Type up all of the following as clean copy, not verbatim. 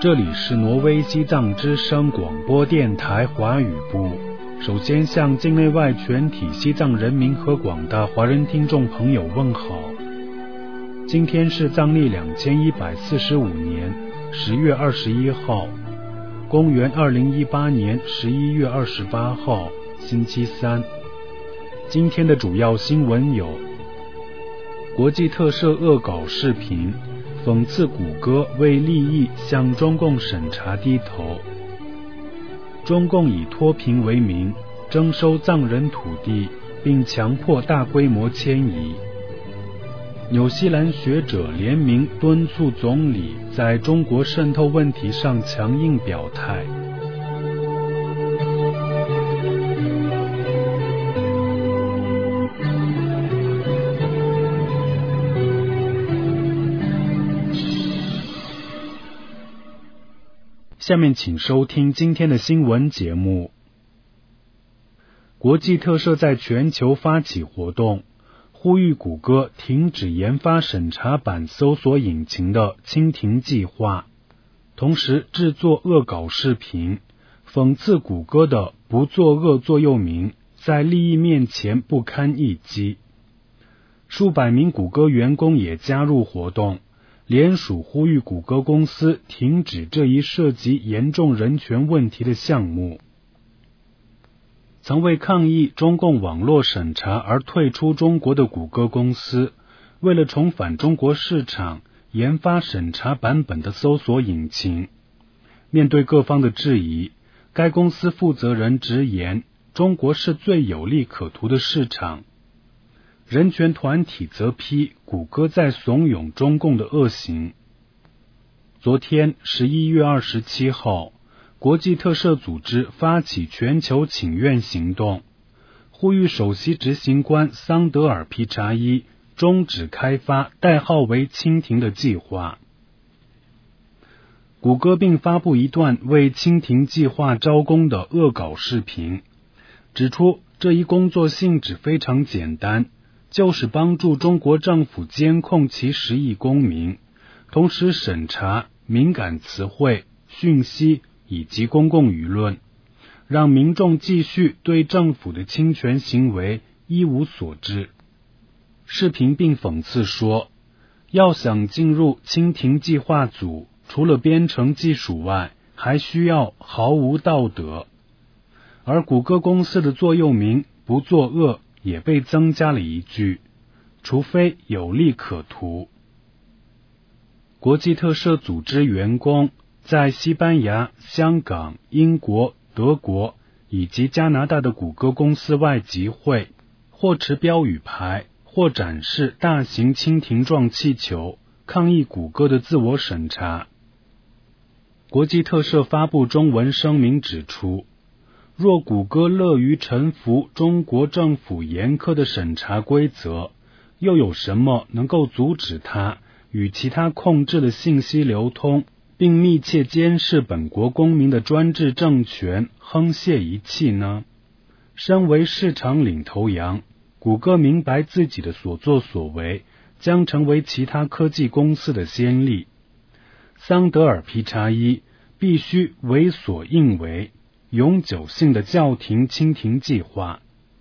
这里是挪威西藏之声广播电台华语部。首先向境内外全体西藏人民和广大华人听众朋友问好。今天是藏历2145年10月21号，公元2018年11月28号，星期三。今天的主要新闻有：国际特赦恶搞视频，讽刺谷歌为利益向中共审查低头；中共以脱贫为名征收藏人土地，并强迫大规模迁移；纽西兰学者联名敦促总理在中国渗透问题上强硬表态。下面请收听今天的新闻节目。国际特赦在全球发起活动，呼吁谷歌停止研发审查版搜索引擎的蜻蜓计划，同时制作恶搞视频，讽刺谷歌的不作恶座右铭在利益面前不堪一击。数百名谷歌员工也加入活动，联署呼吁谷歌公司停止这一涉及严重人权问题的项目。曾为抗议中共网络审查而退出中国的谷歌公司，为了重返中国市场，研发审查版本的搜索引擎。面对各方的质疑，该公司负责人直言，中国是最有利可图的市场。人权团体则批谷歌在怂恿中共的恶行。昨天11月27号，国际特赦组织发起全球请愿行动，呼吁首席执行官桑德尔皮查伊终止开发代号为蜻蜓的计划。谷歌并发布一段为蜻蜓计划招工的恶搞视频，指出这一工作性质非常简单，就是帮助中国政府监控其10亿公民，同时审查敏感词汇、讯息以及公共舆论，让民众继续对政府的侵权行为一无所知。视频并讽刺说，要想进入蜻蜓计划组，除了编程技术外，还需要毫无道德。而谷歌公司的座右铭不作恶也被增加了一句，除非有利可图。国际特赦组织员工在西班牙、香港、英国、德国以及加拿大的谷歌公司外集会，或持标语牌，或展示大型蜻蜓状气球，抗议谷歌的自我审查。国际特赦发布中文声明指出，若谷歌乐于臣服中国政府严苛的审查规则，又有什么能够阻止它与其他控制的信息流通，并密切监视本国公民的专制政权沆瀣一气呢？身为市场领头羊，谷歌明白自己的所作所为将成为其他科技公司的先例。桑德尔皮查伊必须为所应为，永久性的叫停蜻蜓计划。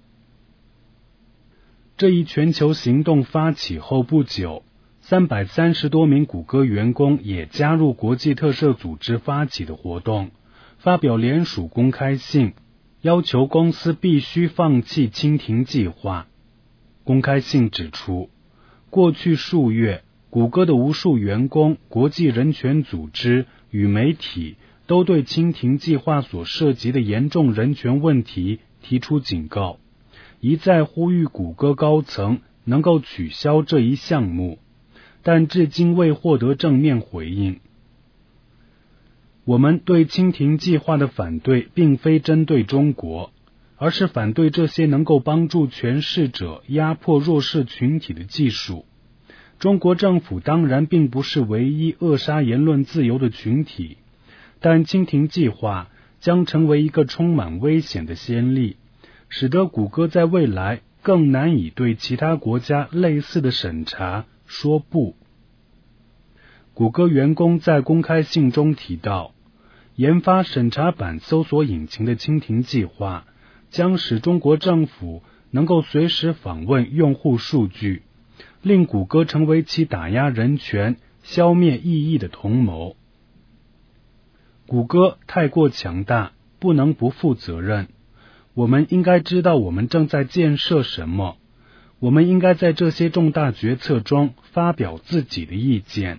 这一全球行动发起后不久，330多名谷歌员工也加入国际特赦组织发起的活动，发表联署公开信，要求公司必须放弃蜻蜓计划。公开信指出，过去数月，谷歌的无数员工、国际人权组织与媒体都对蜻蜓计划所涉及的严重人权问题提出警告，一再呼吁谷歌高层能够取消这一项目，但至今未获得正面回应。我们对蜻蜓计划的反对并非针对中国，而是反对这些能够帮助权势者压迫弱势群体的技术。中国政府当然并不是唯一扼杀言论自由的群体，但蜻蜓计划将成为一个充满危险的先例，使得谷歌在未来更难以对其他国家类似的审查说不。 谷歌员工在公开信中提到，研发审查版搜索引擎的蜻蜓计划将使中国政府能够随时访问用户数据，令谷歌成为其打压人权、消灭异议的同谋。谷歌太过强大，不能不负责任。我们应该知道我们正在建设什么，我们应该在这些重大决策中发表自己的意见。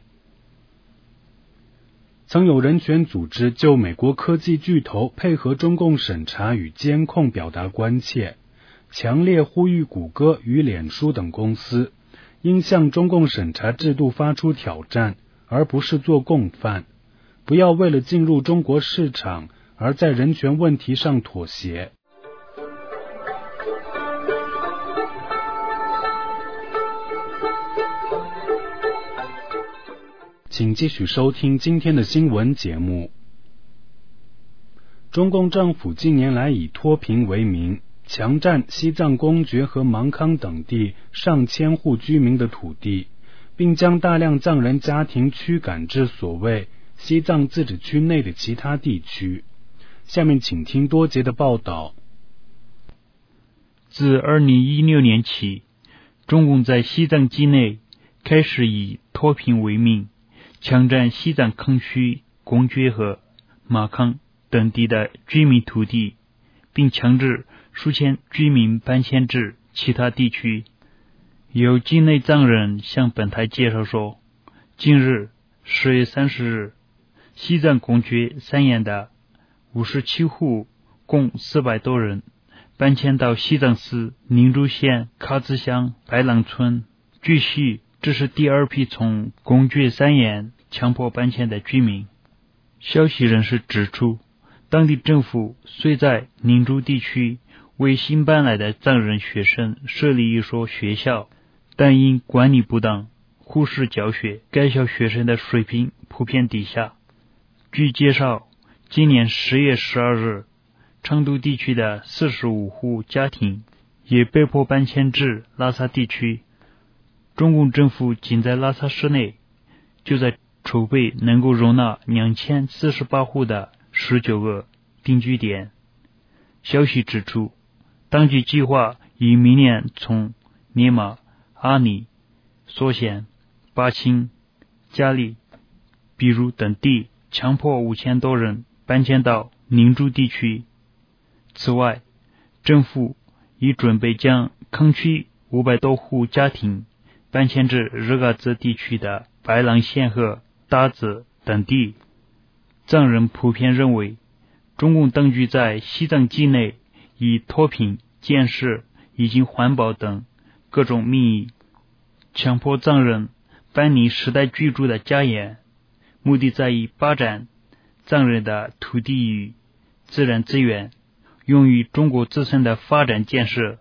曾有人权组织就美国科技巨头配合中共审查与监控表达关切，强烈呼吁谷歌与脸书等公司应向中共审查制度发出挑战，而不是做共犯，不要为了进入中国市场而在人权问题上妥协。请继续收听今天的新闻节目。中共政府近年来以脱贫为名，强占西藏公觉和芒康等地上千户居民的土地，并将大量藏人家庭驱赶至所谓西藏自治区内的其他地区。下面请听多节的报道。 自2016年起，中共在西藏境内开始以脱贫为名，强占西藏康区、公觉和马康等地的居民土地，并强制数千居民搬迁至其他地区。有境内藏人向本台介绍说，近日10月30日，西藏公觉3县的57户共400多人搬迁到西藏市宁珠县喀孜乡白朗村。据悉，这是第二批从公觉3县强迫搬迁的居民。消息人士指出，当地政府虽在宁珠地区为新搬来的藏人学生设立一所学校，但因管理不当，忽视教学，该校学生的水平普遍低下。据介绍，今年10月12日，成都地区的45户家庭也被迫搬迁至拉萨地区。中共政府仅在拉萨市内就在筹备能够容纳2048户的19个定居点。消息指出，当局计划于明年从尼玛、阿里、索县、巴青、佳丽、比如等地强迫5000多人搬迁到宁珠地区。此外，政府已准备将康区500多户家庭搬迁至日喀则地区的白朗县和达子等地。藏人普遍认为，中共当局在西藏境内以脱贫、建设以及环保等各种名义，强迫藏人搬离世代居住的家园，目的在于发展藏人的土地与自然资源，用于中国自身的发展建设。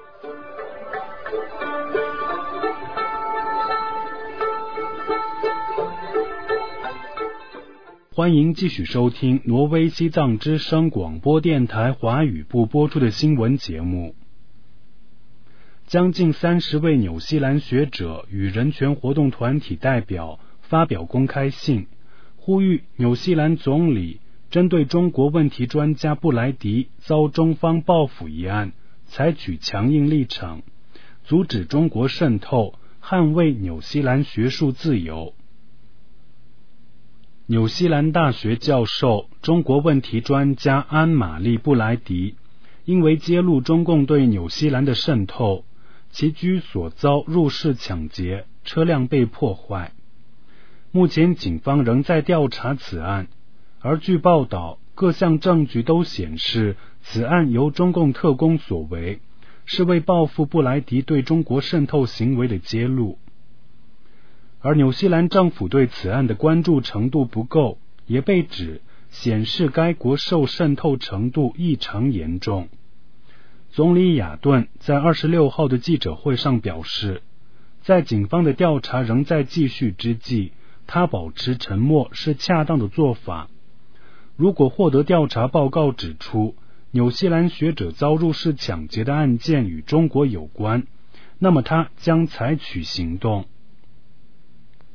欢迎继续收听挪威西藏之声广播电台华语部播出的新闻节目。将近30位纽西兰学者与人权活动团体代表发表公开信，呼吁纽西兰总理针对中国问题专家布莱迪遭中方报复一案采取强硬立场，阻止中国渗透，捍卫纽西兰学术自由。纽西兰大学教授、中国问题专家安玛丽·布莱迪因为揭露中共对纽西兰的渗透，其居所遭入室抢劫，车辆被破坏。目前警方仍在调查此案，而据报道，各项证据都显示此案由中共特工所为，是为报复布莱迪对中国渗透行为的揭露。而纽西兰政府对此案的关注程度不够，也被指显示该国受渗透程度异常严重。总理亚顿在26号的记者会上表示，在警方的调查仍在继续之际，他保持沉默是恰当的做法。如果获得调查报告指出纽西兰学者遭入室抢劫的案件与中国有关，那么他将采取行动。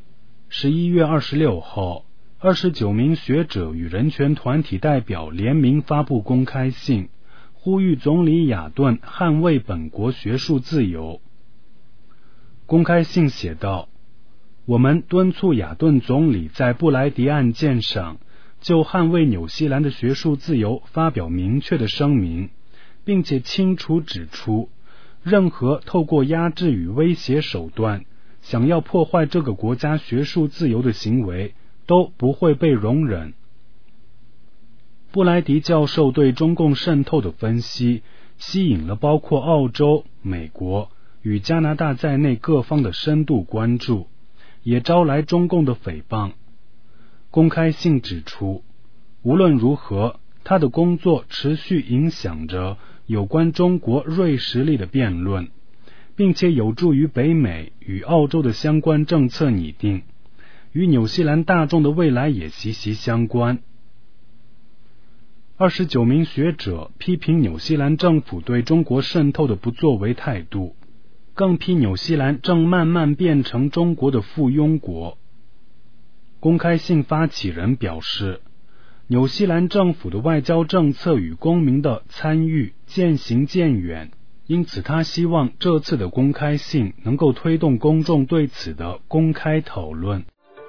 11月26号，29名学者与人权团体代表联名发布公开信，呼吁总理亚顿捍卫本国学术自由。公开信写道：我们敦促亚顿总理在布莱迪案件上就捍卫纽西兰的学术自由发表明确的声明，并且清楚指出，任何透过压制与威胁手段想要破坏这个国家学术自由的行为都不会被容忍。布莱迪教授对中共渗透的分析吸引了包括澳洲、美国与加拿大在内各方的深度关注，也招来中共的诽谤。公开信指出，无论如何，他的工作持续影响着有关中国锐实力的辩论，并且有助于北美与澳洲的相关政策拟定，与纽西兰大众的未来也息息相关。29名学者批评纽西兰政府对中国渗透的不作为态度，更批纽西兰正慢慢变成中国的附庸国。公开信发起人表示，纽西兰政府的外交政策与公民的参与渐行渐远，因此他希望这次的公开信能够推动公众对此的公开讨论。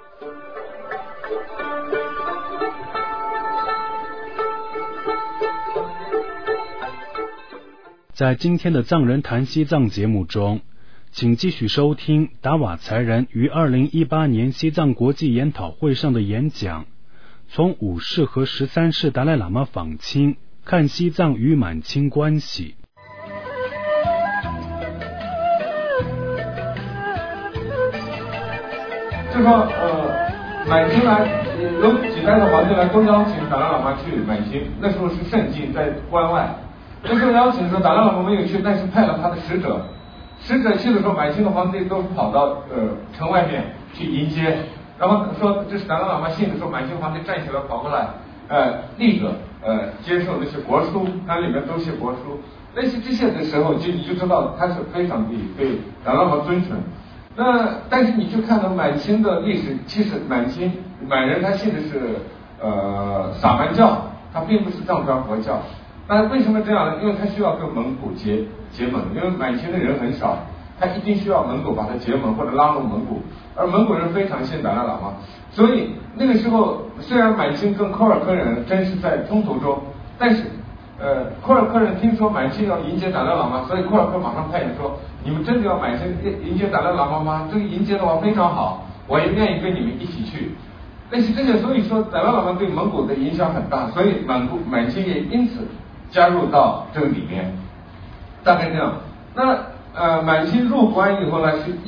在今天的藏人谈西藏节目中，请继续收听达瓦才人于2018年西藏国际研讨会上的演讲，从5世和13世达赖喇嘛访清，看西藏与满清关系。 就说满清来有几代的皇帝来都邀请达赖喇嘛去满清，那时候是盛境，在关外。那时候邀请的时候，达赖喇嘛没有去，但是派了他的使者。使者去的时候，满清的皇帝都跑到城外面去迎接，然后说这是达赖喇嘛信的时候，满清皇帝站起来跑过来，立着接受那些国书，它里面都是国书。但是这些的时候，你就知道他是非常的对达赖喇嘛尊崇。那但是你去看到满清的历史，其实满人他信的是萨满教，他并不是藏传佛教。那为什么这样呢？因为他需要跟蒙古结盟，因为满清的人很少，他一定需要蒙古把他结盟或者拉拢蒙古，而蒙古人非常信达赖喇嘛，所以那个时候虽然满清跟柯尔克人真是在冲突中，但是柯尔克人听说满清要迎接达赖喇嘛，所以柯尔克马上派人说，你们真的要满清迎接达赖喇嘛吗？这个迎接的话非常好，我也愿意跟你们一起去。但是这个所以说达赖喇嘛对蒙古的影响很大，所以满清也因此加入到这个里面，大概这样。那满清入关以后呢，是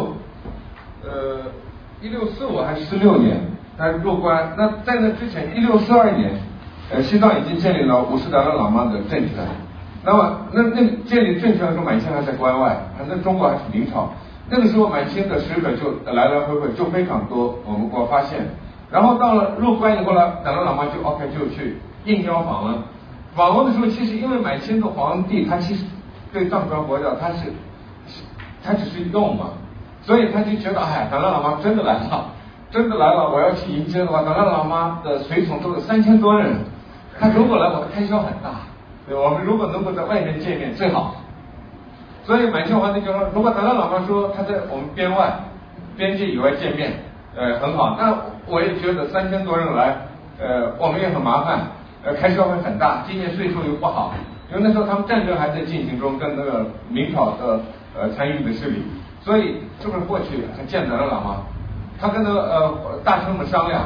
1645还是16年，他入关。那在那之前1642年，西藏已经建立了五世达赖喇嘛的政权。那么那建立政权的时候，满清还在关外，那中国还是明朝。那个时候满清的使者就来来回回就非常多，我发现。然后到了入关以后呢，达赖喇嘛就去应邀访问。访问的时候，其实因为满清的皇帝他其实对藏传佛教他只是用嘛，所以他就觉得达赖喇嘛真的来了，我要去迎接的话，达赖喇嘛的随从都有3000多人，他如果来，我的开销很大，对，我们如果能够在外面见面最好。所以满清皇帝就说，如果达赖喇嘛说他在我们边界以外见面，很好，那我也觉得3000多人来，我们也很麻烦。开销会很大，今年税收又不好，因为那时候他们战争还在进行中，跟那个明朝的参与的势力，所以是不是过去见达赖喇嘛？他跟那个大臣们商量。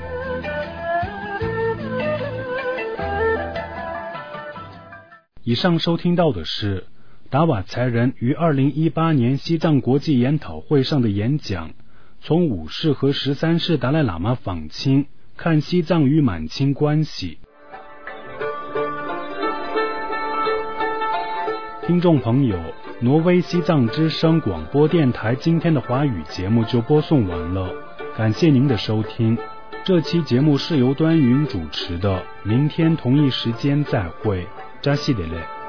以上收听到的是达瓦才人于2018年西藏国际研讨会上的演讲，从5世和13世达赖喇嘛访清，看西藏与满清关系。听众朋友，挪威西藏之声广播电台今天的华语节目就播送完了，感谢您的收听。这期节目是由端云主持的，明天同一时间再会，扎西德勒。